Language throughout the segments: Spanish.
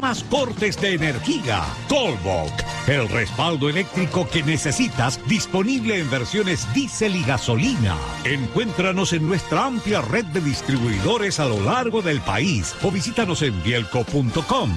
más cortes de energía. Colbok, el respaldo eléctrico que necesitas, disponible en versiones diésel y gasolina. Encuéntranos en nuestra amplia red de distribuidores a lo largo del país o visítanos en bielco.com.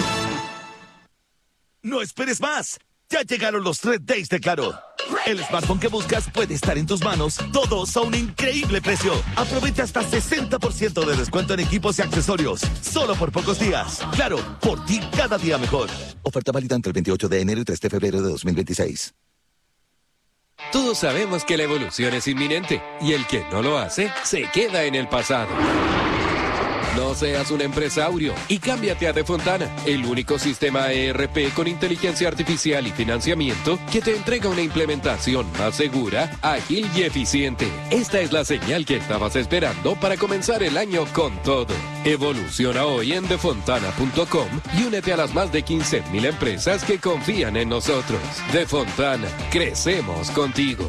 No esperes más. Ya llegaron los Red Days de Claro. El smartphone que buscas puede estar en tus manos, todos a un increíble precio. Aprovecha hasta 60% de descuento en equipos y accesorios, solo por pocos días. Claro, por ti cada día mejor. Oferta válida entre el 28 de enero y 3 de febrero de 2026. Todos sabemos que la evolución es inminente y el que no lo hace se queda en el pasado. No seas un empresario y cámbiate a Defontana, el único sistema ERP con inteligencia artificial y financiamiento que te entrega una implementación más segura, ágil y eficiente. Esta es la señal que estabas esperando para comenzar el año con todo. Evoluciona hoy en defontana.com y únete a las más de 15,000 empresas que confían en nosotros. Defontana, crecemos contigo.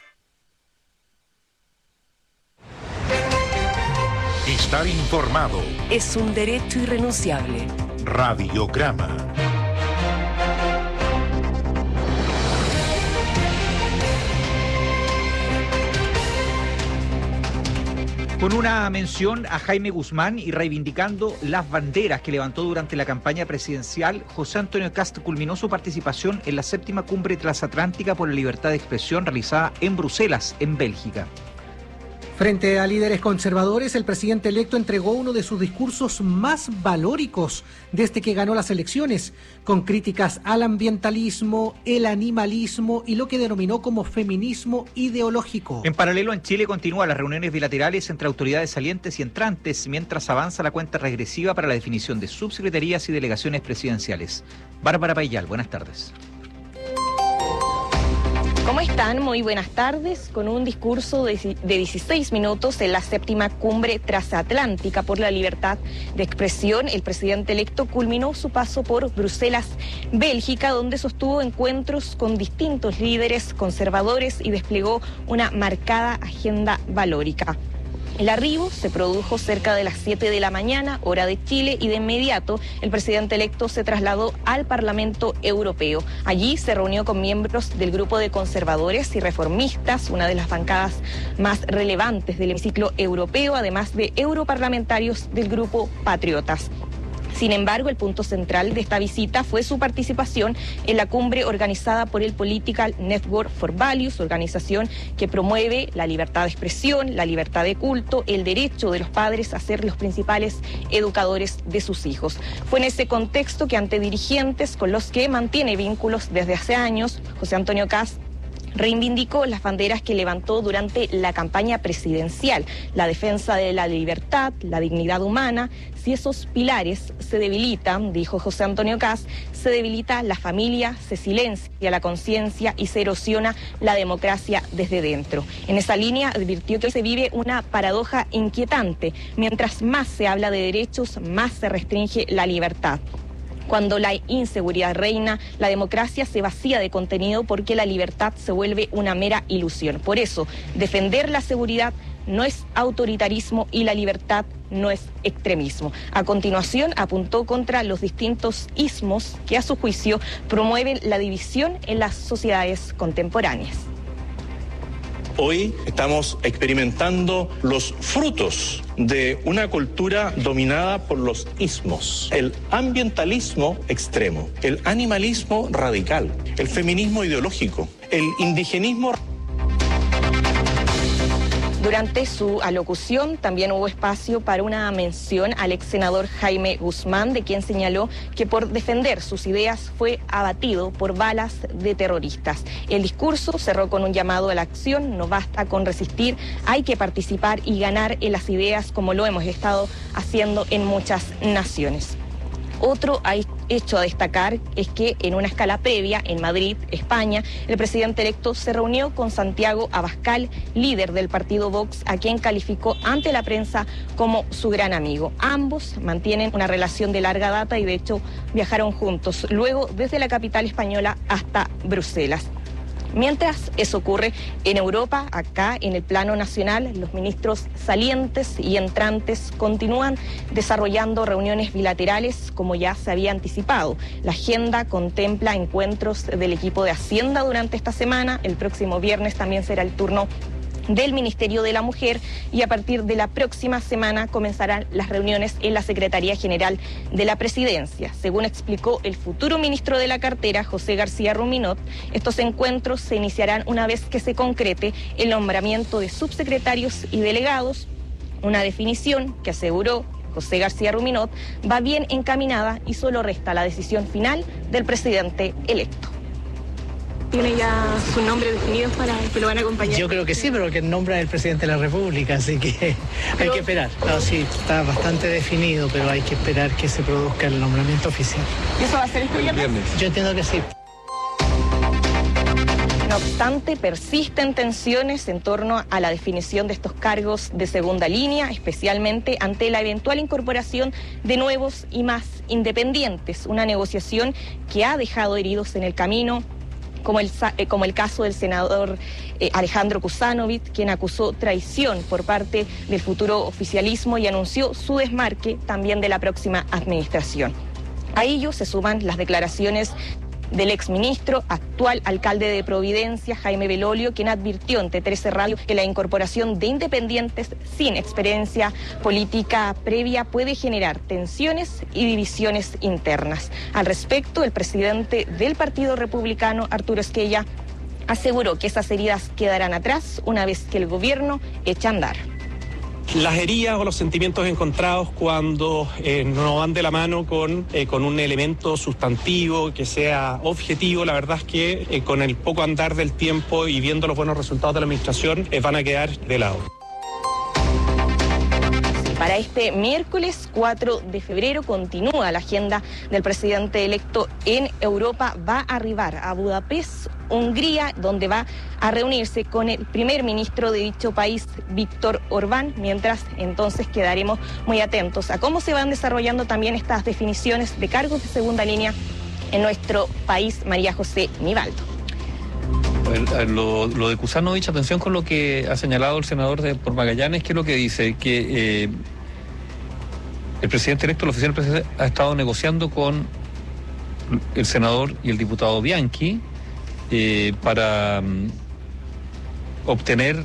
Estar informado es un derecho irrenunciable. Radiograma. Con una mención a Jaime Guzmán y reivindicando las banderas que levantó durante la campaña presidencial, José Antonio Kast culminó su participación en la 7ª Cumbre Transatlántica por la Libertad de Expresión realizada en Bruselas, en Bélgica. Frente a líderes conservadores, el presidente electo entregó uno de sus discursos más valóricos desde que ganó las elecciones, con críticas al ambientalismo, el animalismo y lo que denominó como feminismo ideológico. En paralelo, en Chile continúan las reuniones bilaterales entre autoridades salientes y entrantes, mientras avanza la cuenta regresiva para la definición de subsecretarías y delegaciones presidenciales. Bárbara Payal, buenas tardes. ¿Cómo están? Muy buenas tardes. Con un discurso de 16 minutos en la 7ª Cumbre Transatlántica por la Libertad de Expresión, el presidente electo culminó su paso por Bruselas, Bélgica, donde sostuvo encuentros con distintos líderes conservadores y desplegó una marcada agenda valórica. El arribo se produjo cerca de las 7 de la mañana, hora de Chile, y de inmediato el presidente electo se trasladó al Parlamento Europeo. Allí se reunió con miembros del grupo de conservadores y reformistas, una de las bancadas más relevantes del hemiciclo europeo, además de europarlamentarios del grupo Patriotas. Sin embargo, el punto central de esta visita fue su participación en la cumbre organizada por el Political Network for Values, organización que promueve la libertad de expresión, la libertad de culto, el derecho de los padres a ser los principales educadores de sus hijos. Fue en ese contexto que ante dirigentes con los que mantiene vínculos desde hace años, José Antonio Kast reivindicó las banderas que levantó durante la campaña presidencial, la defensa de la libertad, la dignidad humana. Si esos pilares se debilitan, dijo José Antonio Kast, se debilita la familia, se silencia la conciencia y se erosiona la democracia desde dentro. En esa línea advirtió que se vive una paradoja inquietante. Mientras más se habla de derechos, más se restringe la libertad. Cuando la inseguridad reina, la democracia se vacía de contenido porque la libertad se vuelve una mera ilusión. Por eso, defender la seguridad no es autoritarismo y la libertad no es extremismo. A continuación, apuntó contra los distintos ismos que, a su juicio, promueven la división en las sociedades contemporáneas. Hoy estamos experimentando los frutos de una cultura dominada por los ismos, el ambientalismo extremo, el animalismo radical, el feminismo ideológico, el indigenismo. Durante su alocución también hubo espacio para una mención al ex senador Jaime Guzmán, de quien señaló que por defender sus ideas fue abatido por balas de terroristas. El discurso cerró con un llamado a la acción: no basta con resistir, hay que participar y ganar en las ideas como lo hemos estado haciendo en muchas naciones. Otro hecho a destacar es que en una escala previa, en Madrid, España, el presidente electo se reunió con Santiago Abascal, líder del partido Vox, a quien calificó ante la prensa como su gran amigo. Ambos mantienen una relación de larga data y de hecho viajaron juntos, luego desde la capital española hasta Bruselas. Mientras eso ocurre en Europa, acá en el plano nacional, los ministros salientes y entrantes continúan desarrollando reuniones bilaterales como ya se había anticipado. La agenda contempla encuentros del equipo de Hacienda durante esta semana. El próximo viernes también será el turno del Ministerio de la Mujer y a partir de la próxima semana comenzarán las reuniones en la Secretaría General de la Presidencia. Según explicó el futuro ministro de la cartera, José García Ruminot, estos encuentros se iniciarán una vez que se concrete el nombramiento de subsecretarios y delegados, una definición que aseguró José García Ruminot va bien encaminada y solo resta la decisión final del presidente electo. ¿Tiene ya su nombre definido para que lo van a acompañar? Yo creo que sí, pero que el nombre es el presidente de la República, así que hay que esperar. No, sí, está bastante definido, pero hay que esperar que se produzca el nombramiento oficial. ¿Y eso va a ser este viernes? Yo entiendo que sí. No obstante, persisten tensiones en torno a la definición de estos cargos de segunda línea, especialmente ante la eventual incorporación de nuevos y más independientes. Una negociación que ha dejado heridos en el camino, como el caso del senador Alejandro Kusanovich, quien acusó traición por parte del futuro oficialismo y anunció su desmarque también de la próxima administración. A ello se suman las declaraciones del exministro, actual alcalde de Providencia, Jaime Belolio, quien advirtió ante 13 Radio que la incorporación de independientes sin experiencia política previa puede generar tensiones y divisiones internas. Al respecto, el presidente del Partido Republicano, Arturo Esquella, aseguró que esas heridas quedarán atrás una vez que el gobierno eche a andar. Las heridas o los sentimientos encontrados cuando no van de la mano con un elemento sustantivo que sea objetivo, la verdad es que con el poco andar del tiempo y viendo los buenos resultados de la administración van a quedar de lado. Para este miércoles 4 de febrero continúa la agenda del presidente electo en Europa. Va a arribar a Budapest, Hungría, donde va a reunirse con el primer ministro de dicho país, Víctor Orbán, mientras entonces quedaremos muy atentos a cómo se van desarrollando también estas definiciones de cargos de segunda línea en nuestro país. María José Nivaldo. Lo de Kusanovich, atención con lo que ha señalado el senador por Magallanes, que es lo que dice, que el presidente electo, el oficial presidente, ha estado negociando con el senador y el diputado Bianchi para obtener,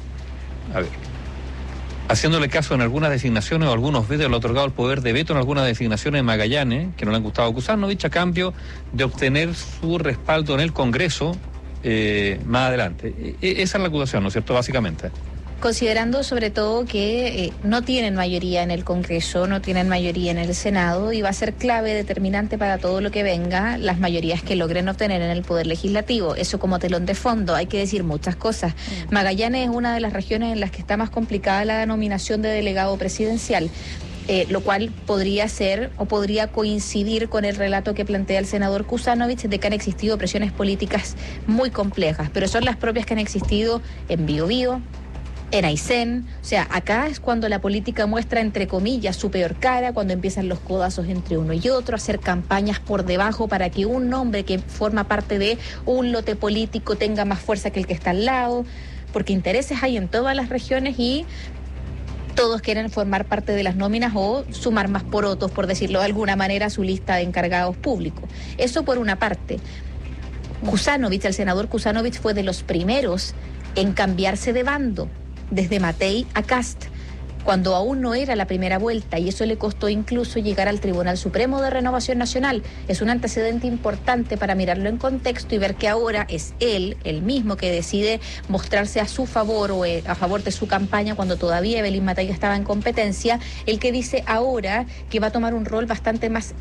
haciéndole caso en algunas designaciones o algunos vetos, le ha otorgado el poder de veto en algunas designaciones de Magallanes, que no le han gustado a Kusanovich, a cambio de obtener su respaldo en el Congreso más adelante. Esa es la acusación, ¿no es cierto?, básicamente. Considerando sobre todo que no tienen mayoría en el Congreso, no tienen mayoría en el Senado, y va a ser clave, determinante para todo lo que venga, las mayorías que logren obtener en el Poder Legislativo. Eso como telón de fondo, hay que decir muchas cosas. Magallanes es una de las regiones en las que está más complicada la nominación de delegado presidencial. Lo cual podría ser o podría coincidir con el relato que plantea el senador Kusanovich de que han existido presiones políticas muy complejas, pero son las propias que han existido en Biobío, en Aysén. O sea, acá es cuando la política muestra, entre comillas, su peor cara, cuando empiezan los codazos entre uno y otro, hacer campañas por debajo para que un nombre que forma parte de un lote político tenga más fuerza que el que está al lado, porque intereses hay en todas las regiones y todos quieren formar parte de las nóminas o sumar más porotos, por decirlo de alguna manera, a su lista de encargados públicos. Eso por una parte. Kusanovich, el senador Kusanovich, fue de los primeros en cambiarse de bando, desde Matei a Kast, cuando aún no era la primera vuelta, y eso le costó incluso llegar al Tribunal Supremo de Renovación Nacional. Es un antecedente importante para mirarlo en contexto y ver que ahora es él, el mismo, que decide mostrarse a su favor o a favor de su campaña cuando todavía Evelyn Matei estaba en competencia, el que dice ahora que va a tomar un rol bastante más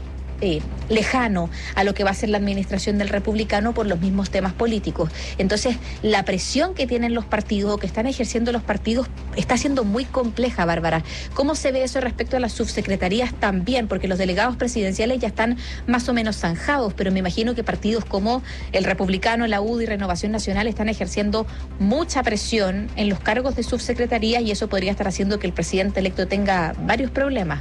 lejano a lo que va a ser la administración del republicano por los mismos temas políticos. Entonces, la presión que tienen los partidos o que están ejerciendo los partidos está siendo muy compleja, Bárbara. ¿Cómo se ve eso respecto a las subsecretarías también? Porque los delegados presidenciales ya están más o menos zanjados, pero me imagino que partidos como el republicano, la UDI y Renovación Nacional están ejerciendo mucha presión en los cargos de subsecretarías, y eso podría estar haciendo que el presidente electo tenga varios problemas.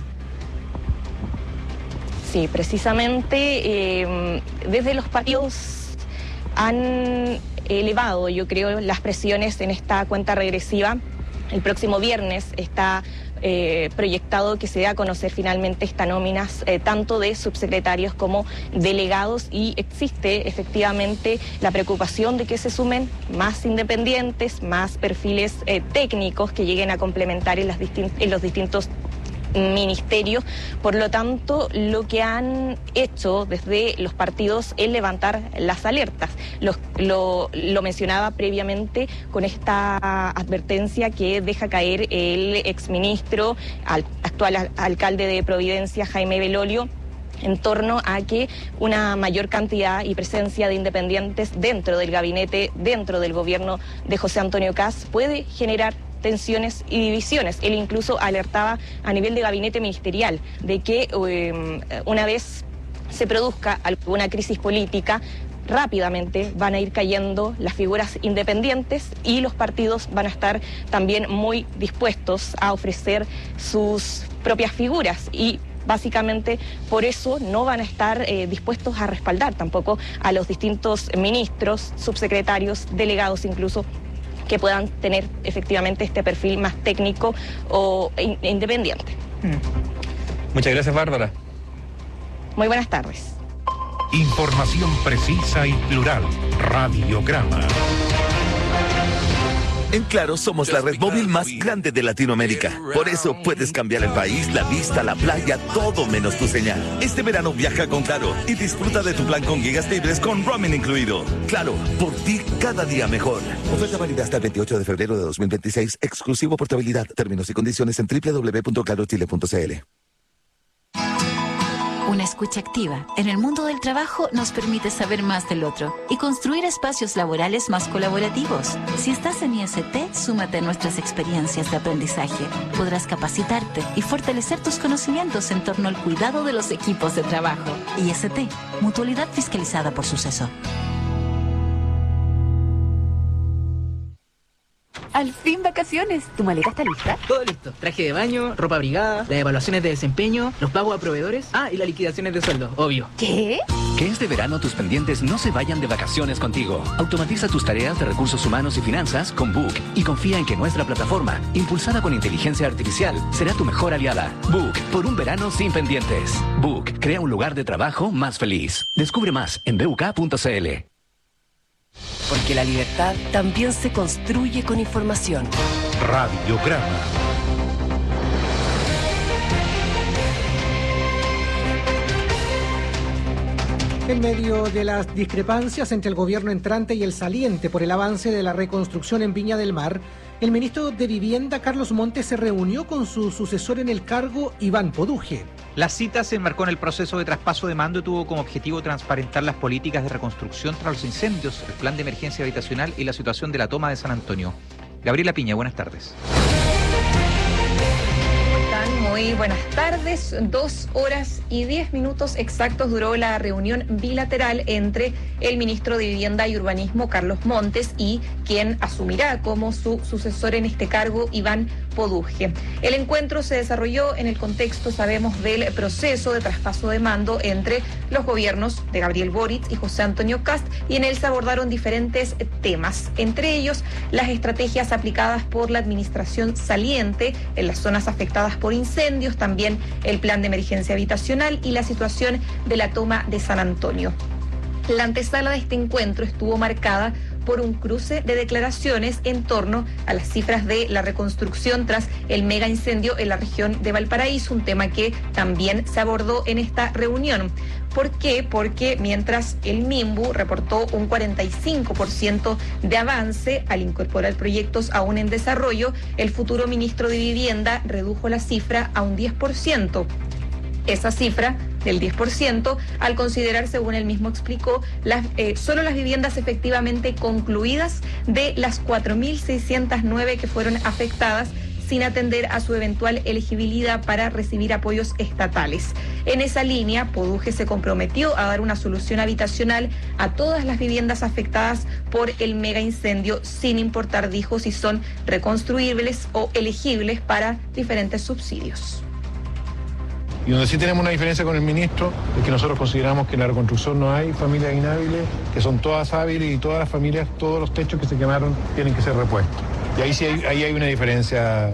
Sí, precisamente desde los partidos han elevado, yo creo, las presiones en esta cuenta regresiva. El próximo viernes está proyectado que se dé a conocer finalmente estas nóminas tanto de subsecretarios como delegados, y existe efectivamente la preocupación de que se sumen más independientes, más perfiles técnicos que lleguen a complementar en los distintos ministerios. Por lo tanto, lo que han hecho desde los partidos es levantar las alertas. Lo mencionaba previamente con esta advertencia que deja caer el exministro, actual alcalde de Providencia, Jaime Belolio, en torno a que una mayor cantidad y presencia de independientes dentro del gabinete, dentro del gobierno de José Antonio Kast, puede generar tensiones y divisiones. Él incluso alertaba a nivel de gabinete ministerial de que una vez se produzca alguna crisis política, rápidamente van a ir cayendo las figuras independientes y los partidos van a estar también muy dispuestos a ofrecer sus propias figuras, y básicamente por eso no van a estar dispuestos a respaldar tampoco a los distintos ministros, subsecretarios, delegados incluso, que puedan tener efectivamente este perfil más técnico o independiente. Muchas gracias, Bárbara. Muy buenas tardes. Información precisa y plural. Radiograma. En Claro somos la red móvil más grande de Latinoamérica. Por eso puedes cambiar el país, la vista, la playa, todo menos tu señal. Este verano viaja con Claro y disfruta de tu plan con gigas libres con roaming incluido. Claro, por ti cada día mejor. Oferta válida hasta el 28 de febrero de 2026. Exclusivo portabilidad. Términos y condiciones en www.clarochile.cl. Una escucha activa en el mundo del trabajo nos permite saber más del otro y construir espacios laborales más colaborativos. Si estás en IST, súmate a nuestras experiencias de aprendizaje. Podrás capacitarte y fortalecer tus conocimientos en torno al cuidado de los equipos de trabajo. IST, mutualidad fiscalizada por Suceso. Al fin vacaciones. ¿Tu maleta está lista? Todo listo. Traje de baño, ropa abrigada, las evaluaciones de desempeño, los pagos a proveedores. Y las liquidaciones de sueldo, obvio. ¿Qué? Que este verano tus pendientes no se vayan de vacaciones contigo. Automatiza tus tareas de recursos humanos y finanzas con Book y confía en que nuestra plataforma, impulsada con inteligencia artificial, será tu mejor aliada. Book, por un verano sin pendientes. Book, crea un lugar de trabajo más feliz. Descubre más en buk.cl. Porque la libertad también se construye con información. Radiograma. En medio de las discrepancias entre el gobierno entrante y el saliente por el avance de la reconstrucción en Viña del Mar, el ministro de Vivienda, Carlos Montes, se reunió con su sucesor en el cargo, Iván Poduje. La cita se enmarcó en el proceso de traspaso de mando y tuvo como objetivo transparentar las políticas de reconstrucción tras los incendios, el plan de emergencia habitacional y la situación de la toma de San Antonio. Gabriela Piña, buenas tardes. Muy buenas tardes. 2 horas y 10 minutos exactos duró la reunión bilateral entre el ministro de Vivienda y Urbanismo, Carlos Montes, y quien asumirá como su sucesor en este cargo, Iván Poduje. El encuentro se desarrolló en el contexto, sabemos, del proceso de traspaso de mando entre los gobiernos de Gabriel Boric y José Antonio Kast, y en él se abordaron diferentes temas, entre ellos las estrategias aplicadas por la administración saliente en las zonas afectadas por incendios, también el plan de emergencia habitacional y la situación de la toma de San Antonio. La antesala de este encuentro estuvo marcada por un cruce de declaraciones en torno a las cifras de la reconstrucción tras el mega incendio en la región de Valparaíso, un tema que también se abordó en esta reunión. ¿Por qué? Porque mientras el MIMBU reportó un 45% de avance al incorporar proyectos aún en desarrollo, el futuro ministro de Vivienda redujo la cifra a un 10%. Esa cifra del 10%, al considerar, según él mismo explicó, solo las viviendas efectivamente concluidas de las 4.609 que fueron afectadas, sin atender a su eventual elegibilidad para recibir apoyos estatales. En esa línea, Poduje se comprometió a dar una solución habitacional a todas las viviendas afectadas por el mega incendio, sin importar, dijo, si son reconstruibles o elegibles para diferentes subsidios. Y donde sí tenemos una diferencia con el ministro es que nosotros consideramos que en la reconstrucción no hay familias inhábiles, que son todas hábiles y todas las familias, todos los techos que se quemaron tienen que ser repuestos. Y ahí sí hay una diferencia.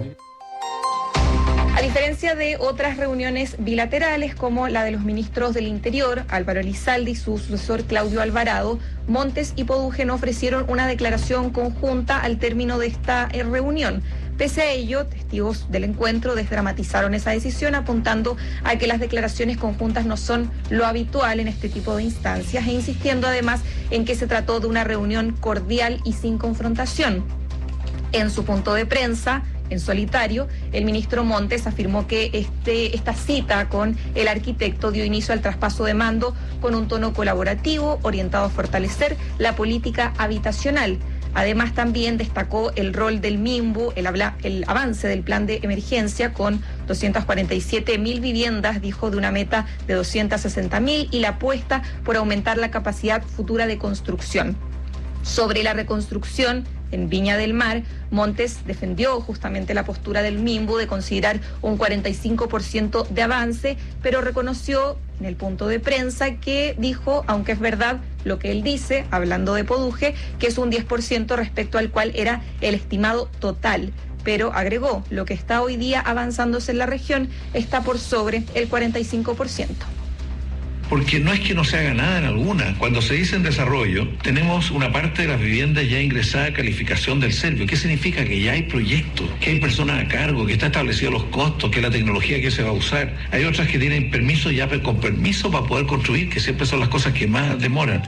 A diferencia de otras reuniones bilaterales como la de los ministros del Interior, Álvaro Elizalde y su sucesor Claudio Alvarado, Montes y Poduje no ofrecieron una declaración conjunta al término de esta reunión. Pese a ello, testigos del encuentro desdramatizaron esa decisión, apuntando a que las declaraciones conjuntas no son lo habitual en este tipo de instancias e insistiendo además en que se trató de una reunión cordial y sin confrontación. En su punto de prensa, en solitario, el ministro Montes afirmó que esta cita con el arquitecto dio inicio al traspaso de mando con un tono colaborativo orientado a fortalecer la política habitacional. Además, también destacó el rol del MIMBU, el avance del plan de emergencia con 247.000 viviendas, dijo, de una meta de 260.000 y la apuesta por aumentar la capacidad futura de construcción. Sobre la reconstrucción en Viña del Mar, Montes defendió justamente la postura del MIMBU de considerar un 45% de avance, pero reconoció en el punto de prensa que dijo, aunque es verdad lo que él dice, hablando de Poduje, que es un 10% respecto al cual era el estimado total. Pero agregó, lo que está hoy día avanzándose en la región está por sobre el 45%. Porque no es que no se haga nada en alguna. Cuando se dice en desarrollo, tenemos una parte de las viviendas ya ingresada a calificación del Servio. ¿Qué significa? Que ya hay proyectos, que hay personas a cargo, que está establecido los costos, que la tecnología que se va a usar. Hay otras que tienen permiso ya con permiso para poder construir, que siempre son las cosas que más demoran.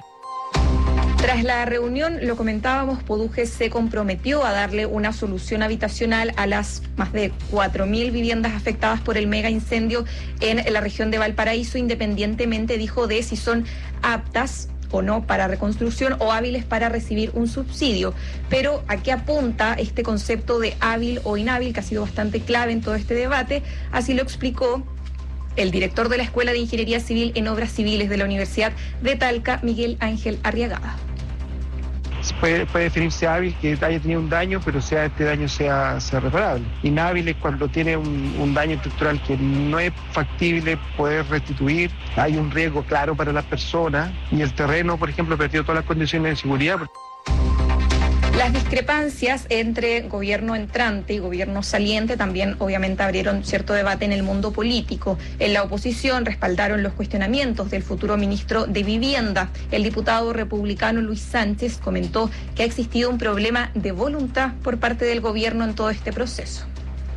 Tras la reunión, lo comentábamos, Poduje se comprometió a darle una solución habitacional a las más de 4.000 viviendas afectadas por el mega incendio en la región de Valparaíso, independientemente, dijo, de si son aptas o no para reconstrucción o hábiles para recibir un subsidio. Pero ¿a qué apunta este concepto de hábil o inhábil, que ha sido bastante clave en todo este debate? Así lo explicó el director de la Escuela de Ingeniería Civil en Obras Civiles de la Universidad de Talca, Miguel Ángel Arriagada. Puede definirse hábil que haya tenido un daño, pero este daño sea reparable. Inhábil es cuando tiene un daño estructural que no es factible poder restituir, hay un riesgo claro para las personas y el terreno, por ejemplo, perdió todas las condiciones de seguridad. Las discrepancias entre gobierno entrante y gobierno saliente también obviamente abrieron cierto debate en el mundo político. En la oposición respaldaron los cuestionamientos del futuro ministro de Vivienda. El diputado republicano Luis Sánchez comentó que ha existido un problema de voluntad por parte del gobierno en todo este proceso.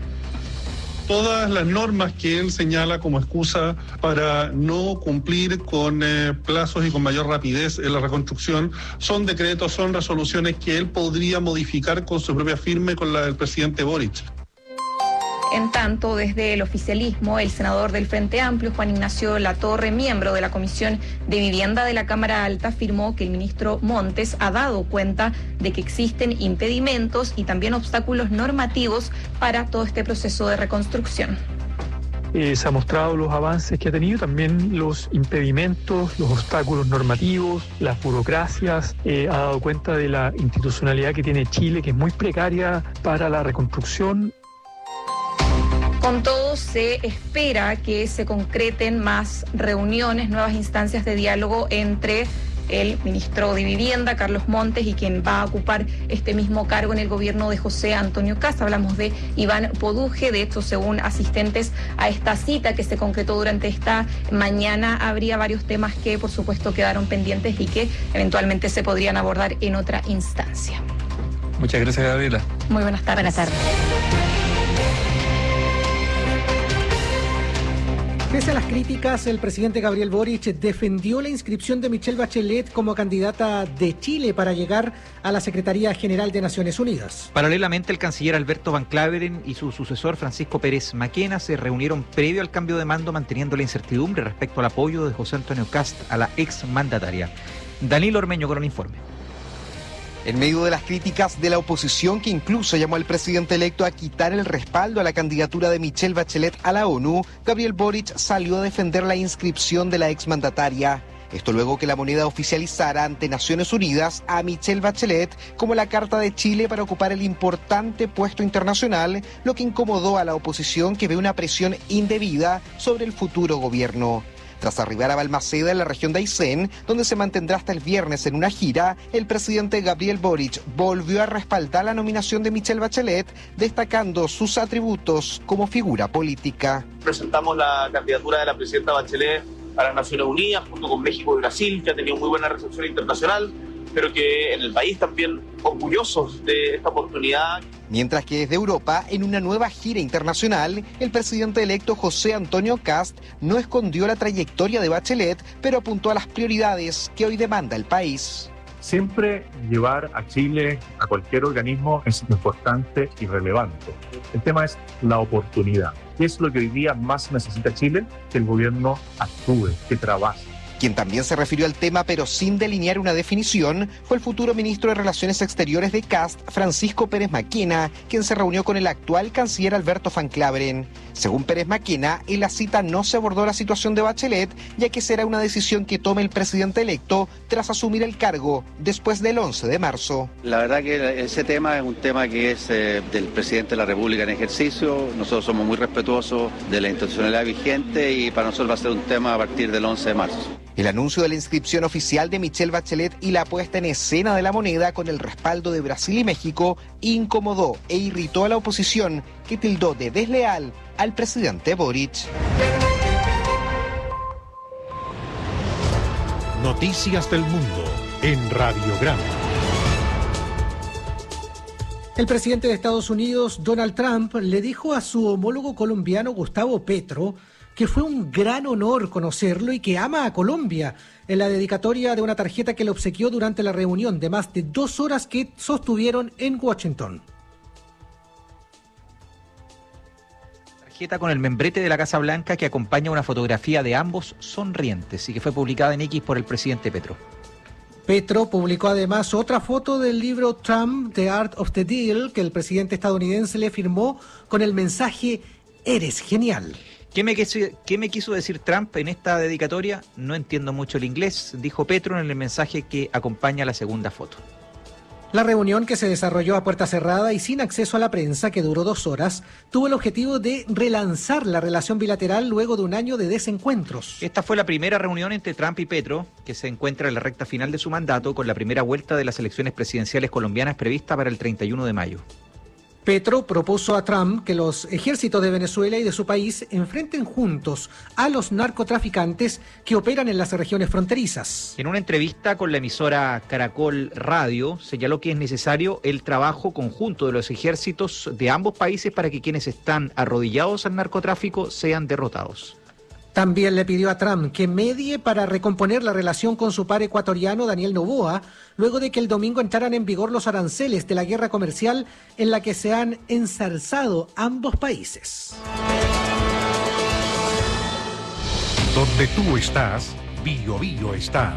Todas las normas que él señala como excusa para no cumplir con plazos y con mayor rapidez en la reconstrucción son decretos, son resoluciones que él podría modificar con su propia firma y con la del presidente Boric. En tanto, desde el oficialismo, el senador del Frente Amplio, Juan Ignacio Latorre, miembro de la Comisión de Vivienda de la Cámara Alta, afirmó que el ministro Montes ha dado cuenta de que existen impedimentos y también obstáculos normativos para todo este proceso de reconstrucción. Se ha mostrado los avances que ha tenido, también los impedimentos, los obstáculos normativos, las burocracias. Ha dado cuenta de la institucionalidad que tiene Chile, que es muy precaria para la reconstrucción. Con todo, se espera que se concreten más reuniones, nuevas instancias de diálogo entre el ministro de Vivienda, Carlos Montes, y quien va a ocupar este mismo cargo en el gobierno de José Antonio Kast. Hablamos de Iván Poduje. De hecho, según asistentes a esta cita que se concretó durante esta mañana, habría varios temas que, por supuesto, quedaron pendientes y que eventualmente se podrían abordar en otra instancia. Muchas gracias, Gabriela. Muy buenas tardes. Buenas tardes. Pese a las críticas, el presidente Gabriel Boric defendió la inscripción de Michelle Bachelet como candidata de Chile para llegar a la Secretaría General de Naciones Unidas. Paralelamente, el canciller Alberto Van Claveren y su sucesor Francisco Pérez Maquena se reunieron previo al cambio de mando, manteniendo la incertidumbre respecto al apoyo de José Antonio Kast a la exmandataria. Danilo Ormeño con el informe. En medio de las críticas de la oposición, que incluso llamó al presidente electo a quitar el respaldo a la candidatura de Michelle Bachelet a la ONU, Gabriel Boric salió a defender la inscripción de la exmandataria. Esto luego que la moneda oficializara ante Naciones Unidas a Michelle Bachelet como la carta de Chile para ocupar el importante puesto internacional, lo que incomodó a la oposición, que ve una presión indebida sobre el futuro gobierno. Tras arribar a Balmaceda, en la región de Aysén, donde se mantendrá hasta el viernes en una gira, el presidente Gabriel Boric volvió a respaldar la nominación de Michelle Bachelet, destacando sus atributos como figura política. Presentamos la candidatura de la presidenta Bachelet a las Naciones Unidas, junto con México y Brasil, que ha tenido muy buena recepción internacional, pero que en el país también orgullosos de esta oportunidad. Mientras que desde Europa, en una nueva gira internacional, el presidente electo José Antonio Kast no escondió la trayectoria de Bachelet, pero apuntó a las prioridades que hoy demanda el país. Siempre llevar a Chile a cualquier organismo es importante y relevante. El tema es la oportunidad. ¿Qué es lo que hoy día más necesita Chile? Que el gobierno actúe, que trabaje. Quien también se refirió al tema, pero sin delinear una definición, fue el futuro ministro de Relaciones Exteriores de Kast, Francisco Pérez Maquena, quien se reunió con el actual canciller Alberto Van Claveren. Según Pérez Maquena, en la cita no se abordó la situación de Bachelet, ya que será una decisión que tome el presidente electo tras asumir el cargo después del 11 de marzo. La verdad que ese tema es un tema que es del presidente de la República en ejercicio. Nosotros somos muy respetuosos de la institucionalidad vigente y para nosotros va a ser un tema a partir del 11 de marzo. El anuncio de la inscripción oficial de Michelle Bachelet y la puesta en escena de la moneda con el respaldo de Brasil y México incomodó e irritó a la oposición, que tildó de desleal al presidente Boric. Noticias del Mundo en Radiograma. El presidente de Estados Unidos, Donald Trump, le dijo a su homólogo colombiano Gustavo Petro que fue un gran honor conocerlo y que ama a Colombia, en la dedicatoria de una tarjeta que le obsequió durante la reunión de más de 2 horas que sostuvieron en Washington. Tarjeta con el membrete de la Casa Blanca que acompaña una fotografía de ambos sonrientes y que fue publicada en X por el presidente Petro. Petro publicó además otra foto del libro Trump, The Art of the Deal, que el presidente estadounidense le firmó con el mensaje "Eres genial". ¿Qué me quiso decir Trump en esta dedicatoria? No entiendo mucho el inglés, dijo Petro en el mensaje que acompaña la segunda foto. La reunión, que se desarrolló a puerta cerrada y sin acceso a la prensa, que duró 2 horas, tuvo el objetivo de relanzar la relación bilateral luego de un año de desencuentros. Esta fue la primera reunión entre Trump y Petro, que se encuentra en la recta final de su mandato, con la primera vuelta de las elecciones presidenciales colombianas prevista para el 31 de mayo. Petro propuso a Trump que los ejércitos de Venezuela y de su país enfrenten juntos a los narcotraficantes que operan en las regiones fronterizas. En una entrevista con la emisora Caracol Radio, señaló que es necesario el trabajo conjunto de los ejércitos de ambos países para que quienes están arrodillados al narcotráfico sean derrotados. También le pidió a Trump que medie para recomponer la relación con su par ecuatoriano Daniel Noboa, luego de que el domingo entraran en vigor los aranceles de la guerra comercial en la que se han enzarzado ambos países. Donde tú estás, Bio Bio está.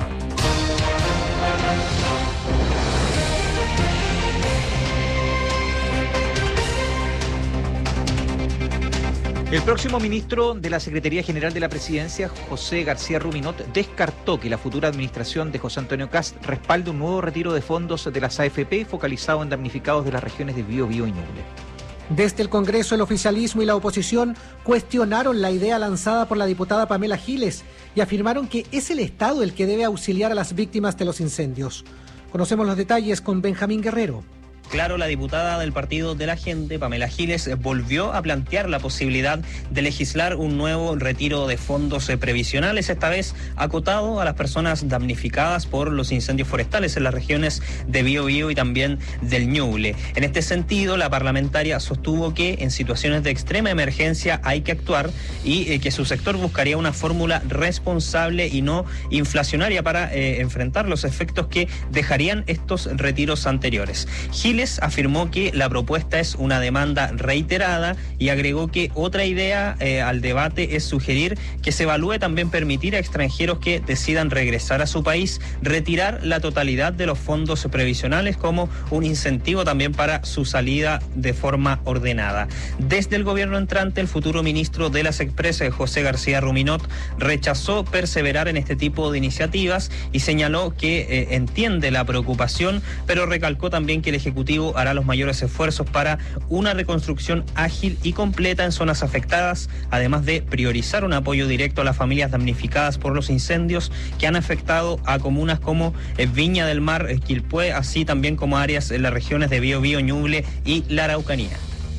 El próximo ministro de la Secretaría General de la Presidencia, José García Ruminot, descartó que la futura administración de José Antonio Kast respalde un nuevo retiro de fondos de las AFP focalizado en damnificados de las regiones de Biobío y Ñuble. Desde el Congreso, el oficialismo y la oposición cuestionaron la idea lanzada por la diputada Pamela Giles y afirmaron que es el Estado el que debe auxiliar a las víctimas de los incendios. Conocemos los detalles con Benjamín Guerrero. Claro, la diputada del Partido de la Gente, Pamela Giles, volvió a plantear la posibilidad de legislar un nuevo retiro de fondos previsionales, esta vez acotado a las personas damnificadas por los incendios forestales en las regiones de Biobío y también del Ñuble. En este sentido, la parlamentaria sostuvo que en situaciones de extrema emergencia hay que actuar y que su sector buscaría una fórmula responsable y no inflacionaria para enfrentar los efectos que dejarían estos retiros anteriores. Giles Giles afirmó que la propuesta es una demanda reiterada y agregó que otra idea al debate es sugerir que se evalúe también permitir a extranjeros que decidan regresar a su país retirar la totalidad de los fondos previsionales como un incentivo también para su salida de forma ordenada. Desde el gobierno entrante, el futuro ministro de las Expresas, José García Ruminot, rechazó perseverar en este tipo de iniciativas y señaló que entiende la preocupación, pero recalcó también que el Ejecutivo hará los mayores esfuerzos para una reconstrucción ágil y completa en zonas afectadas, además de priorizar un apoyo directo a las familias damnificadas por los incendios que han afectado a comunas como Viña del Mar, Quilpué, así también como áreas en las regiones de Biobío, Ñuble y la Araucanía.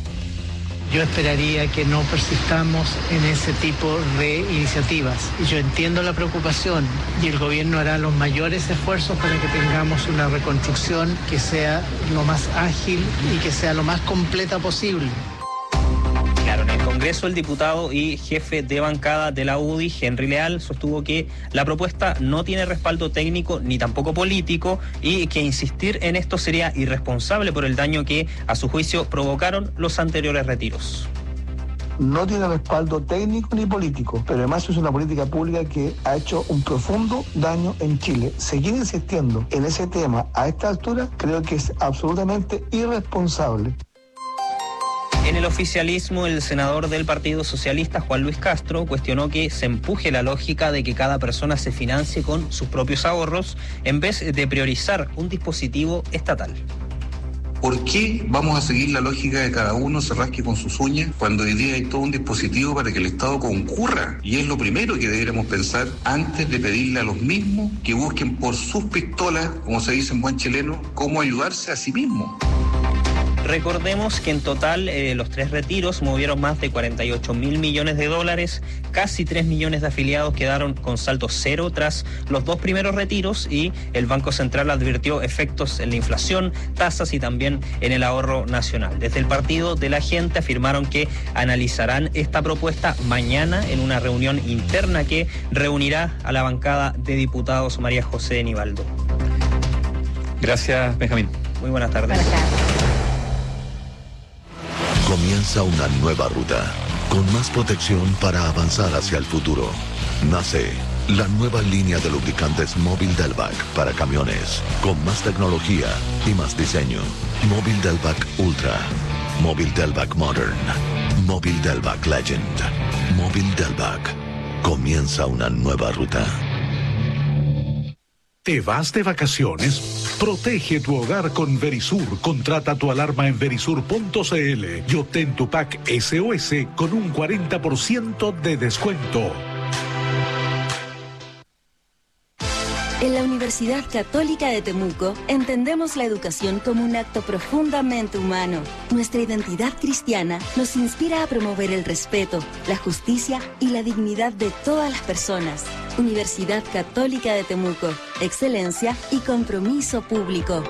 Yo esperaría que no persistamos en ese tipo de iniciativas. Yo entiendo la preocupación y el gobierno hará los mayores esfuerzos para que tengamos una reconstrucción que sea lo más ágil y que sea lo más completa posible. Claro, en el Congreso el diputado y jefe de bancada de la UDI, Henry Leal, sostuvo que la propuesta no tiene respaldo técnico ni tampoco político y que insistir en esto sería irresponsable por el daño que, a su juicio, provocaron los anteriores retiros. No tiene respaldo técnico ni político, pero además es una política pública que ha hecho un profundo daño en Chile. Seguir insistiendo en ese tema a esta altura creo que es absolutamente irresponsable. En el oficialismo, el senador del Partido Socialista, Juan Luis Castro, cuestionó que se empuje la lógica de que cada persona se financie con sus propios ahorros en vez de priorizar un dispositivo estatal. ¿Por qué vamos a seguir la lógica de cada uno se rasque con sus uñas cuando hoy día hay todo un dispositivo para que el Estado concurra? Y es lo primero que deberíamos pensar antes de pedirle a los mismos que busquen por sus pistolas, como se dice en buen chileno, cómo ayudarse a sí mismos. Recordemos que en total los 3 retiros movieron más de 48.000 millones de dólares, casi 3 millones de afiliados quedaron con saldo cero tras los 2 primeros retiros y el Banco Central advirtió efectos en la inflación, tasas y también en el ahorro nacional. Desde el Partido de la Gente afirmaron que analizarán esta propuesta mañana en una reunión interna que reunirá a la bancada de diputados María José Nivaldo. Gracias, Benjamín. Muy buenas tardes. Comienza una nueva ruta, con más protección para avanzar hacia el futuro. Nace la nueva línea de lubricantes Móvil Delvac para camiones, con más tecnología y más diseño. Móvil Delvac Ultra, Móvil Delvac Modern, Móvil Delvac Legend, Móvil Delvac. Comienza una nueva ruta. ¿Te vas de vacaciones? Protege tu hogar con Verisur. Contrata tu alarma en verisur.cl y obtén tu pack SOS con un 40% de descuento. En la Universidad Católica de Temuco entendemos la educación como un acto profundamente humano. Nuestra identidad cristiana nos inspira a promover el respeto, la justicia y la dignidad de todas las personas. Universidad Católica de Temuco, excelencia y compromiso público.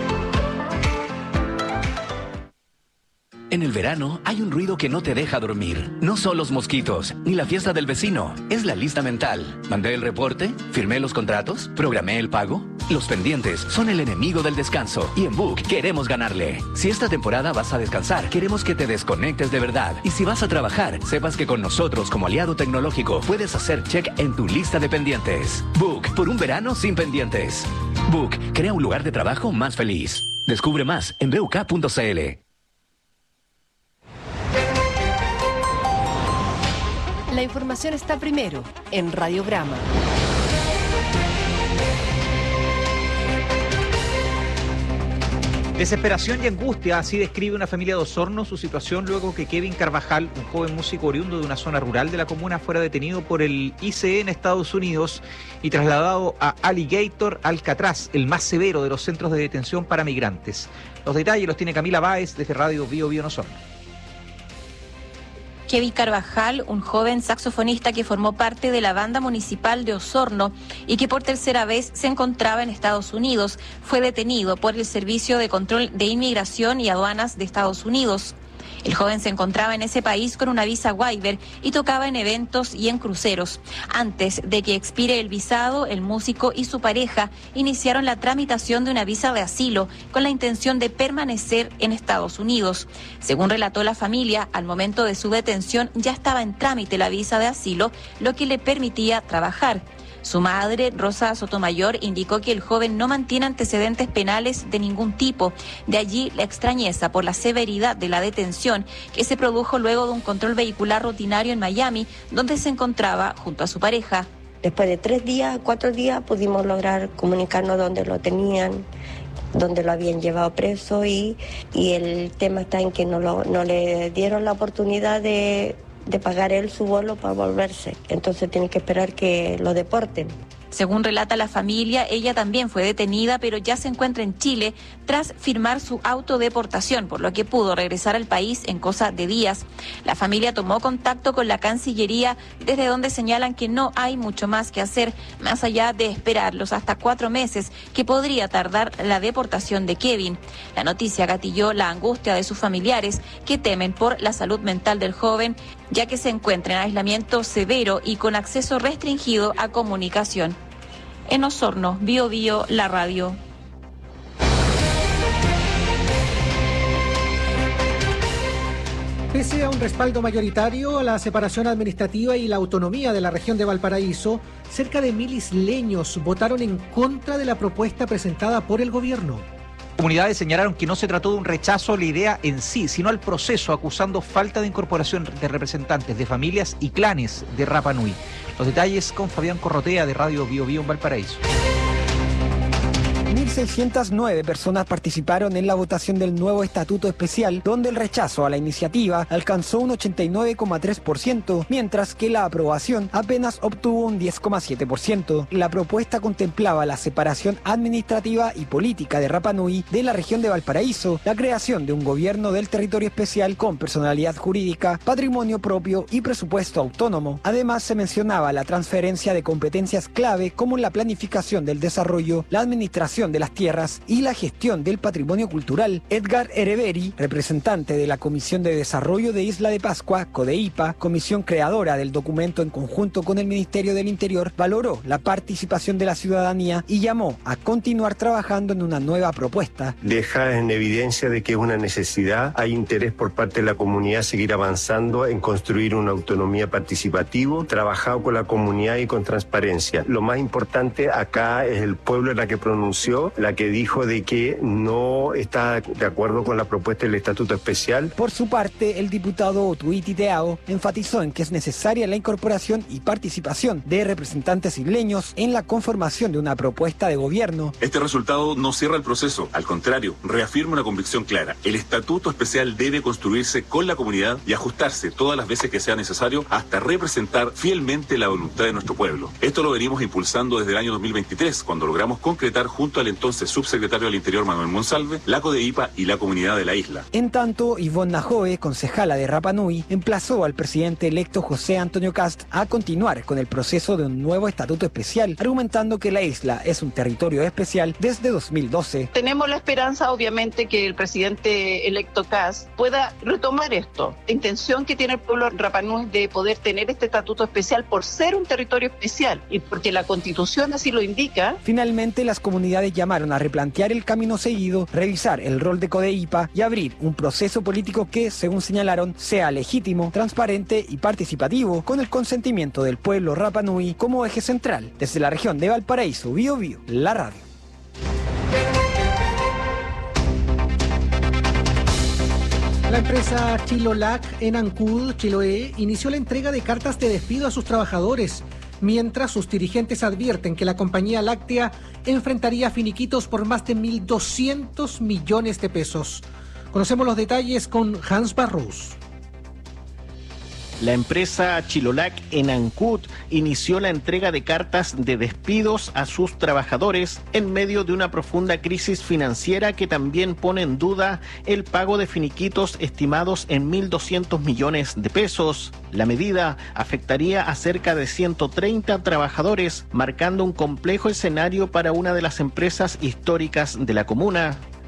En el verano hay un ruido que no te deja dormir. No son los mosquitos, ni la fiesta del vecino. Es la lista mental. ¿Mandé el reporte? ¿Firmé los contratos? ¿Programé el pago? Los pendientes son el enemigo del descanso. Y en Book queremos ganarle. Si esta temporada vas a descansar, queremos que te desconectes de verdad. Y si vas a trabajar, sepas que con nosotros como aliado tecnológico puedes hacer check en tu lista de pendientes. Book, por un verano sin pendientes. Book, crea un lugar de trabajo más feliz. Descubre más en buk.cl. La información está primero en Radiograma. Desesperación y angustia, así describe una familia de Osorno su situación luego que Kevin Carvajal, un joven músico oriundo de una zona rural de la comuna, fuera detenido por el ICE en Estados Unidos y trasladado a Alligator Alcatraz, el más severo de los centros de detención para migrantes. Los detalles los tiene Camila Báez desde Radio Bio Bio en Osorno. Kevin Carvajal, un joven saxofonista que formó parte de la banda municipal de Osorno y que por tercera vez se encontraba en Estados Unidos, fue detenido por el Servicio de Control de Inmigración y Aduanas de Estados Unidos. El joven se encontraba en ese país con una visa waiver y tocaba en eventos y en cruceros. Antes de que expire el visado, el músico y su pareja iniciaron la tramitación de una visa de asilo con la intención de permanecer en Estados Unidos. Según relató la familia, al momento de su detención ya estaba en trámite la visa de asilo, lo que le permitía trabajar. Su madre, Rosa Sotomayor, indicó que el joven no mantiene antecedentes penales de ningún tipo. De allí la extrañeza por la severidad de la detención que se produjo luego de un control vehicular rutinario en Miami, donde se encontraba junto a su pareja. Después de 4 días, pudimos lograr comunicarnos donde lo tenían, donde lo habían llevado preso y el tema está en que no le dieron la oportunidad de pagar él su vuelo para volverse. Entonces tiene que esperar que lo deporten. Según relata la familia, ella también fue detenida, pero ya se encuentra en Chile tras firmar su autodeportación, por lo que pudo regresar al país en cosa de días. La familia tomó contacto con la Cancillería, desde donde señalan que no hay mucho más que hacer, más allá de esperar los hasta 4 meses que podría tardar la deportación de Kevin. La noticia gatilló la angustia de sus familiares, que temen por la salud mental del joven, ya que se encuentra en aislamiento severo y con acceso restringido a comunicación. En Osorno, Bío Bío, la radio. Pese a un respaldo mayoritario a la separación administrativa y la autonomía de la región de Valparaíso, cerca de 1000 isleños votaron en contra de la propuesta presentada por el gobierno. Comunidades señalaron que no se trató de un rechazo a la idea en sí, sino al proceso, acusando falta de incorporación de representantes de familias y clanes de Rapa Nui. Los detalles con Fabián Corrotea de Radio Bío Bío en Valparaíso. 1.609 personas participaron en la votación del nuevo estatuto especial, donde el rechazo a la iniciativa alcanzó un 89,3%, mientras que la aprobación apenas obtuvo un 10,7%. La propuesta contemplaba la separación administrativa y política de Rapa Nui de la región de Valparaíso, la creación de un gobierno del territorio especial con personalidad jurídica, patrimonio propio y presupuesto autónomo. Además, se mencionaba la transferencia de competencias clave como la planificación del desarrollo, la administración de las tierras y la gestión del patrimonio cultural. Edgar Ereberi, representante de la Comisión de Desarrollo de Isla de Pascua, CODEIPA, comisión creadora del documento en conjunto con el Ministerio del Interior, valoró la participación de la ciudadanía y llamó a continuar trabajando en una nueva propuesta. Deja en evidencia de que es una necesidad, hay interés por parte de la comunidad seguir avanzando en construir una autonomía participativa, trabajado con la comunidad y con transparencia. Lo más importante acá es el pueblo en la que pronunció, la que dijo de que no está de acuerdo con la propuesta del estatuto especial. Por su parte, el diputado Otuiti Teao enfatizó en que es necesaria la incorporación y participación de representantes isleños en la conformación de una propuesta de gobierno. Este resultado no cierra el proceso, al contrario, reafirma una convicción clara. El estatuto especial debe construirse con la comunidad y ajustarse todas las veces que sea necesario hasta representar fielmente la voluntad de nuestro pueblo. Esto lo venimos impulsando desde el año 2023, cuando logramos concretar junto al entonces subsecretario del Interior Manuel Monsalve, la CODEIPA y la comunidad de la isla. En tanto, Ivonne Najoe, concejala de Rapa Nui, emplazó al presidente electo José Antonio Kast a continuar con el proceso de un nuevo estatuto especial, argumentando que la isla es un territorio especial desde 2012. Tenemos la esperanza, obviamente, que el presidente electo Kast pueda retomar esto. La intención que tiene el pueblo de Rapa Nui de poder tener este estatuto especial por ser un territorio especial y porque la Constitución así lo indica. Finalmente, las comunidades llamaron a replantear el camino seguido, revisar el rol de CODEIPA y abrir un proceso político que, según señalaron, sea legítimo, transparente y participativo, con el consentimiento del pueblo Rapa Nui como eje central. Desde la región de Valparaíso, Bío Bío, la radio. La empresa Chilolac en Ancud, Chiloé, inició la entrega de cartas de despido a sus trabajadores, mientras sus dirigentes advierten que la compañía láctea enfrentaría finiquitos por más de 1.200 millones de pesos. Conocemos los detalles con Hans Barrus. La empresa Chilolac en Ancud inició la entrega de cartas de despidos a sus trabajadores en medio de una profunda crisis financiera que también pone en duda el pago de finiquitos estimados en 1.200 millones de pesos. La medida afectaría a cerca de 130 trabajadores, marcando un complejo escenario para una de las empresas históricas de la comuna.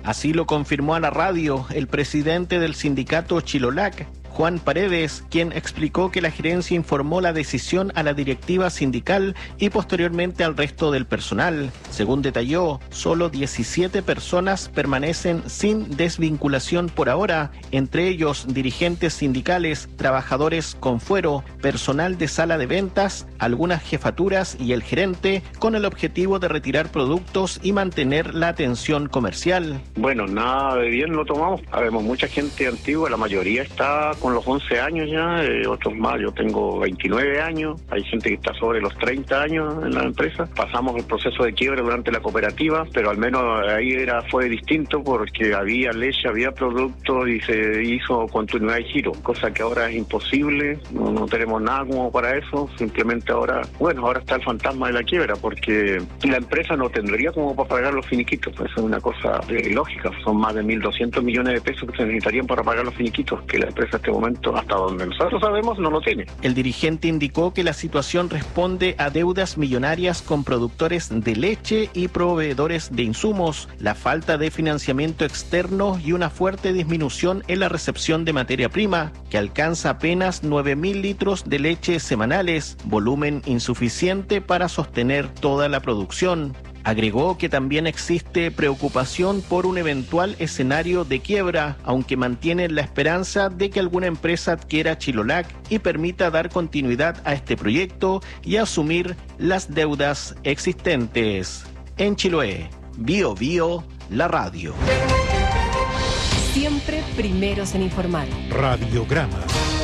Así lo confirmó a la radio el presidente del sindicato Chilolac, Juan Paredes, quien explicó que la gerencia informó la decisión a la directiva sindical y posteriormente al resto del personal. Según detalló, solo 17 personas permanecen sin desvinculación por ahora, entre ellos dirigentes sindicales, trabajadores con fuero, personal de sala de ventas, algunas jefaturas y el gerente, con el objetivo de retirar productos y mantener la atención comercial. Bueno, nada de bien lo tomamos. Habemos mucha gente antigua, la mayoría está con los 11 años ya, otros más, yo tengo 29 años, hay gente que está sobre los 30 años en la empresa. Pasamos el proceso de quiebra durante la cooperativa, pero al menos ahí fue distinto porque había leche, había productos y se hizo continuidad y giro, cosa que ahora es imposible, no tenemos nada como para eso, simplemente ahora está el fantasma de la quiebra porque la empresa no tendría como para pagar los finiquitos, eso es una cosa lógica, son más de 1.200 millones de pesos que se necesitarían para pagar los finiquitos, que la empresa en este momento, hasta donde nosotros sabemos, no lo tiene. El dirigente indicó que la situación responde a deudas millonarias con productores de leche y proveedores de insumos, la falta de financiamiento externo y una fuerte disminución en la recepción de materia prima, que alcanza apenas 9.000 litros de leche semanales, volumen insuficiente para sostener toda la producción. Agregó que también existe preocupación por un eventual escenario de quiebra, aunque mantiene la esperanza de que alguna empresa adquiera Chilolac y permita dar continuidad a este proyecto y asumir las deudas existentes. En Chiloé, Bio Bio, la radio. Siempre primeros en informar. Radiograma.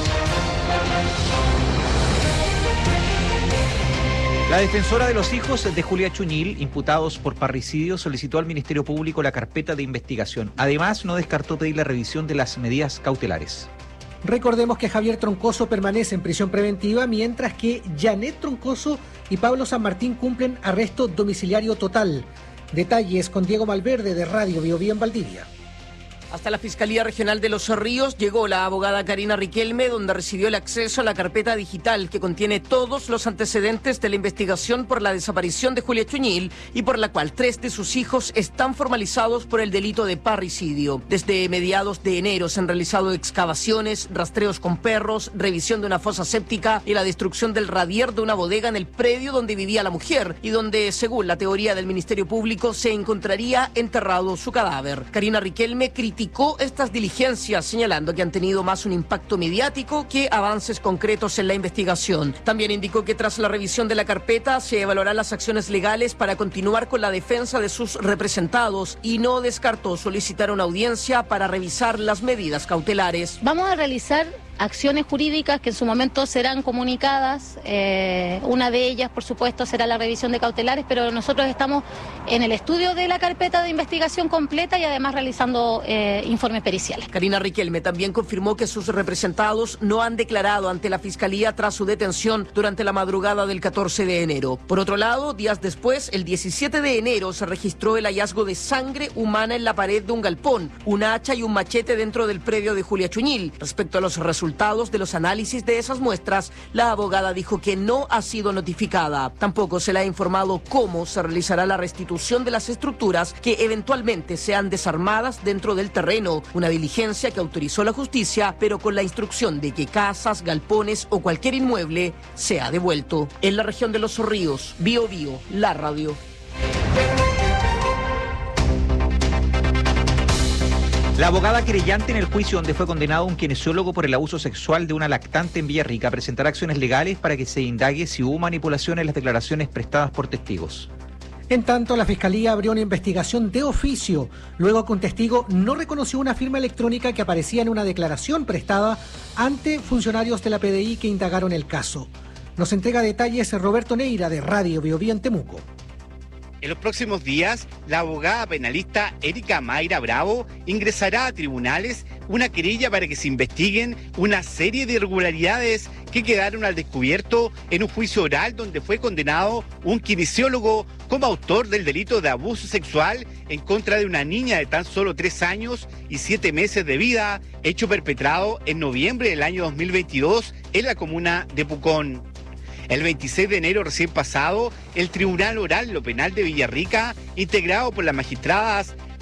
La defensora de los hijos de Julia Chuñil, imputados por parricidio, solicitó al Ministerio Público la carpeta de investigación. Además, no descartó pedir la revisión de las medidas cautelares. Recordemos que Javier Troncoso permanece en prisión preventiva, mientras que Janet Troncoso y Pablo San Martín cumplen arresto domiciliario total. Detalles con Diego Malverde de Radio Bio Bio en Valdivia. Hasta la Fiscalía Regional de Los Ríos llegó la abogada Karina Riquelme, donde recibió el acceso a la carpeta digital que contiene todos los antecedentes de la investigación por la desaparición de Julia Chuñil y por la cual 3 de sus hijos están formalizados por el delito de parricidio. Desde mediados de enero se han realizado excavaciones, rastreos con perros, revisión de una fosa séptica y la destrucción del radier de una bodega en el predio donde vivía la mujer y donde, según la teoría del Ministerio Público, se encontraría enterrado su cadáver. Karina Riquelme criticó estas diligencias, señalando que han tenido más un impacto mediático que avances concretos en la investigación. También indicó que tras la revisión de la carpeta se evaluarán las acciones legales para continuar con la defensa de sus representados y no descartó solicitar una audiencia para revisar las medidas cautelares. Vamos a realizar acciones jurídicas que en su momento serán comunicadas. Una de ellas, por supuesto, será la revisión de cautelares, pero nosotros estamos en el estudio de la carpeta de investigación completa y además realizando informes periciales. Karina Riquelme también confirmó que sus representados no han declarado ante la Fiscalía tras su detención durante la madrugada del 14 de enero. Por otro lado, días después, el 17 de enero, se registró el hallazgo de sangre humana en la pared de un galpón, una hacha y un machete dentro del predio de Julia Chuñil. Respecto a los resultados de los análisis de esas muestras, la abogada dijo que no ha sido notificada. Tampoco se le ha informado cómo se realizará la restitución de las estructuras que eventualmente sean desarmadas dentro del terreno, una diligencia que autorizó la justicia, pero con la instrucción de que casas, galpones o cualquier inmueble sea devuelto. En la región de Los Ríos, Bio Bio, la radio. La abogada querellante en el juicio donde fue condenado un kinesiólogo por el abuso sexual de una lactante en Villarrica presentará acciones legales para que se indague si hubo manipulación en las declaraciones prestadas por testigos. En tanto, la Fiscalía abrió una investigación de oficio, luego que un testigo no reconoció una firma electrónica que aparecía en una declaración prestada ante funcionarios de la PDI que indagaron el caso. Nos entrega detalles Roberto Neira de Radio Bio Bio en Temuco. En los próximos días, la abogada penalista Erika Mayra Bravo ingresará a tribunales una querella para que se investiguen una serie de irregularidades que quedaron al descubierto en un juicio oral donde fue condenado un kinesiólogo como autor del delito de abuso sexual en contra de una niña de tan solo 3 años y 7 meses de vida, hecho perpetrado en noviembre del año 2022 en la comuna de Pucón. El 26 de enero recién pasado, el Tribunal Oral Lo Penal de Villarrica, integrado por las magistradas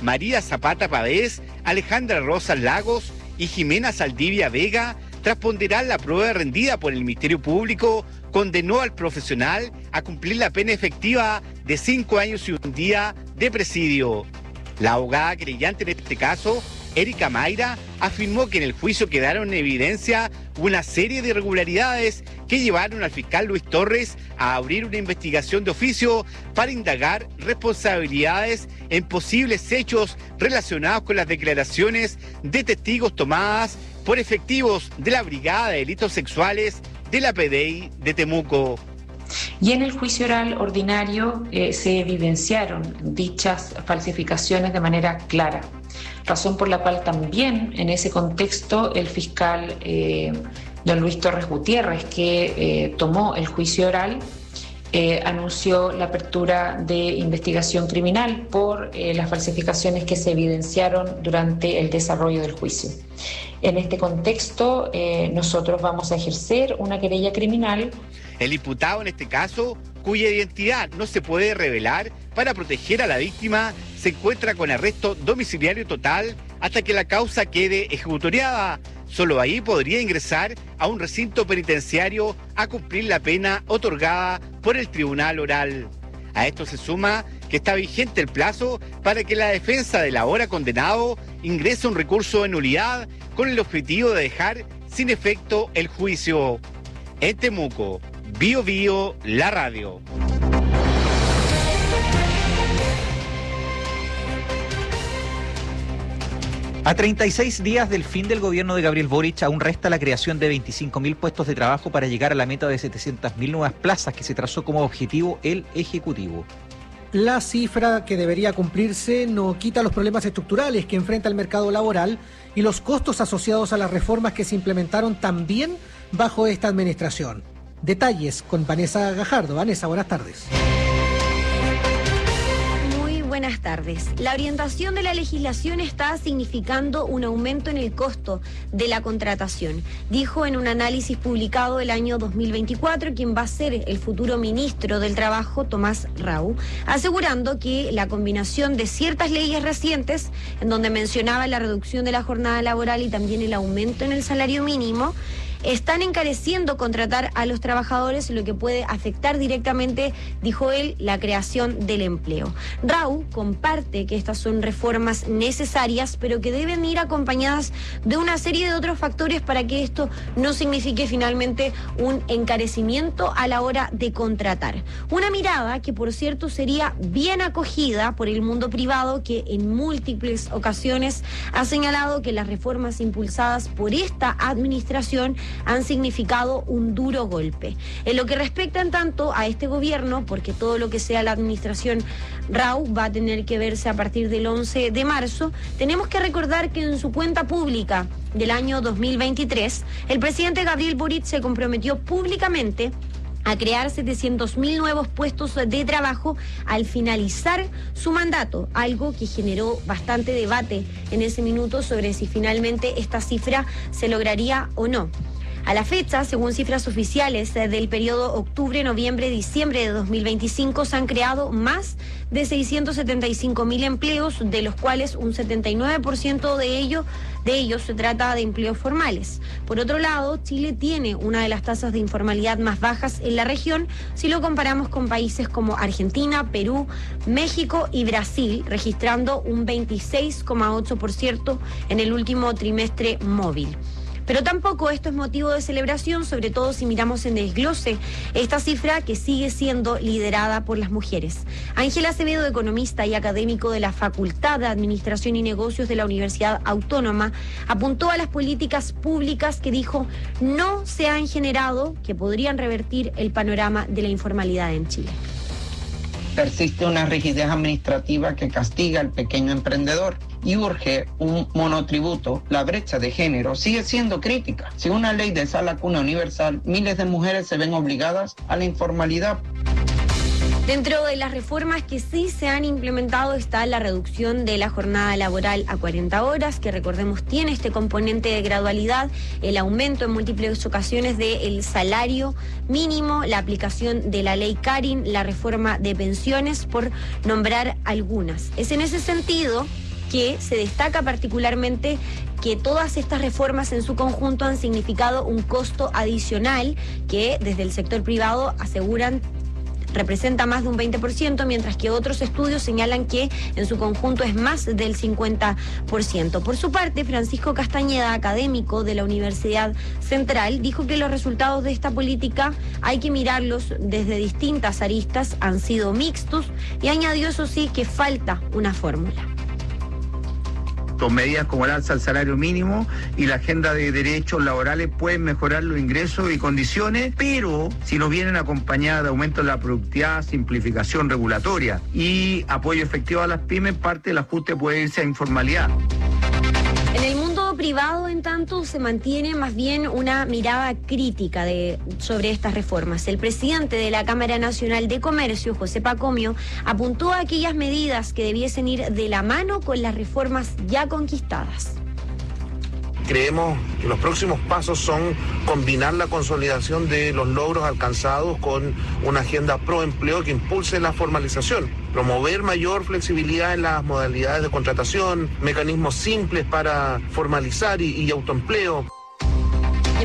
María Zapata Pavés, Alejandra Rosas Lagos y Jimena Saldivia Vega, tras ponderar la prueba rendida por el Ministerio Público, condenó al profesional a cumplir la pena efectiva de 5 años y 1 día de presidio. La abogada querellante en este caso, Erika Mayra, afirmó que en el juicio quedaron en evidencia una serie de irregularidades que llevaron al fiscal Luis Torres a abrir una investigación de oficio para indagar responsabilidades en posibles hechos relacionados con las declaraciones de testigos tomadas por efectivos de la Brigada de Delitos Sexuales de la PDI de Temuco. Y en el juicio oral ordinario se evidenciaron dichas falsificaciones de manera clara, razón por la cual también en ese contexto el fiscal don Luis Torres Gutiérrez, que tomó el juicio oral, anunció la apertura de investigación criminal por las falsificaciones que se evidenciaron durante el desarrollo del juicio. En este contexto, nosotros vamos a ejercer una querella criminal. El imputado en este caso, cuya identidad no se puede revelar para proteger a la víctima, se encuentra con arresto domiciliario total hasta que la causa quede ejecutoriada. Solo ahí podría ingresar a un recinto penitenciario a cumplir la pena otorgada por el tribunal oral. A esto se suma que está vigente el plazo para que la defensa del ahora condenado ingrese un recurso de nulidad con el objetivo de dejar sin efecto el juicio. En Temuco, Bio Bio, la radio. A 36 días del fin del gobierno de Gabriel Boric, aún resta la creación de 25.000 puestos de trabajo para llegar a la meta de 700.000 nuevas plazas que se trazó como objetivo el Ejecutivo. La cifra que debería cumplirse no quita los problemas estructurales que enfrenta el mercado laboral y los costos asociados a las reformas que se implementaron también bajo esta administración. Detalles con Vanessa Gajardo. Vanessa, buenas tardes. Buenas tardes. La orientación de la legislación está significando un aumento en el costo de la contratación, dijo en un análisis publicado el año 2024 quien va a ser el futuro ministro del Trabajo, Tomás Rau, asegurando que la combinación de ciertas leyes recientes, en donde mencionaba la reducción de la jornada laboral y también el aumento en el salario mínimo, están encareciendo contratar a los trabajadores, lo que puede afectar directamente, dijo él, la creación del empleo. Rau comparte que estas son reformas necesarias, pero que deben ir acompañadas de una serie de otros factores para que esto no signifique finalmente un encarecimiento a la hora de contratar. Una mirada que, por cierto, sería bien acogida por el mundo privado, que en múltiples ocasiones ha señalado que las reformas impulsadas por esta administración han significado un duro golpe. En lo que respecta en tanto a este gobierno, porque todo lo que sea la administración Rau va a tener que verse a partir del 11 de marzo, tenemos que recordar que en su cuenta pública del año 2023, el presidente Gabriel Boric se comprometió públicamente a crear 700.000 nuevos puestos de trabajo al finalizar su mandato, algo que generó bastante debate en ese minuto sobre si finalmente esta cifra se lograría o no. A la fecha, según cifras oficiales del periodo octubre, noviembre, diciembre de 2025, se han creado más de 675.000 empleos, de los cuales un 79% de ellos se trata de empleos formales. Por otro lado, Chile tiene una de las tasas de informalidad más bajas en la región si lo comparamos con países como Argentina, Perú, México y Brasil, registrando un 26,8% en el último trimestre móvil. Pero tampoco esto es motivo de celebración, sobre todo si miramos en desglose esta cifra que sigue siendo liderada por las mujeres. Ángela Acevedo, economista y académico de la Facultad de Administración y Negocios de la Universidad Autónoma, apuntó a las políticas públicas que dijo no se han generado, que podrían revertir el panorama de la informalidad en Chile. Persiste una rigidez administrativa que castiga al pequeño emprendedor y urge un monotributo. La brecha de género sigue siendo crítica. Sin una ley de sala cuna universal, miles de mujeres se ven obligadas a la informalidad. Dentro de las reformas que sí se han implementado está la reducción de la jornada laboral a 40 horas, que recordemos tiene este componente de gradualidad, el aumento en múltiples ocasiones del salario mínimo, la aplicación de la ley Karin, la reforma de pensiones, por nombrar algunas. Es en ese sentido que se destaca particularmente que todas estas reformas en su conjunto han significado un costo adicional que desde el sector privado aseguran representa más de un 20%, mientras que otros estudios señalan que en su conjunto es más del 50%. Por su parte, Francisco Castañeda, académico de la Universidad Central, dijo que los resultados de esta política hay que mirarlos desde distintas aristas, han sido mixtos, y añadió, eso sí, que falta una fórmula. Medidas como el alza al salario mínimo y la agenda de derechos laborales pueden mejorar los ingresos y condiciones, pero si no vienen acompañadas de aumento de la productividad, simplificación regulatoria y apoyo efectivo a las pymes, parte del ajuste puede irse a informalidad. En el mundo privado, en tanto, se mantiene más bien una mirada crítica sobre estas reformas. El presidente de la Cámara Nacional de Comercio, José Pacomio, apuntó a aquellas medidas que debiesen ir de la mano con las reformas ya conquistadas. Creemos que los próximos pasos son combinar la consolidación de los logros alcanzados con una agenda pro empleo que impulse la formalización, promover mayor flexibilidad en las modalidades de contratación, mecanismos simples para formalizar y autoempleo.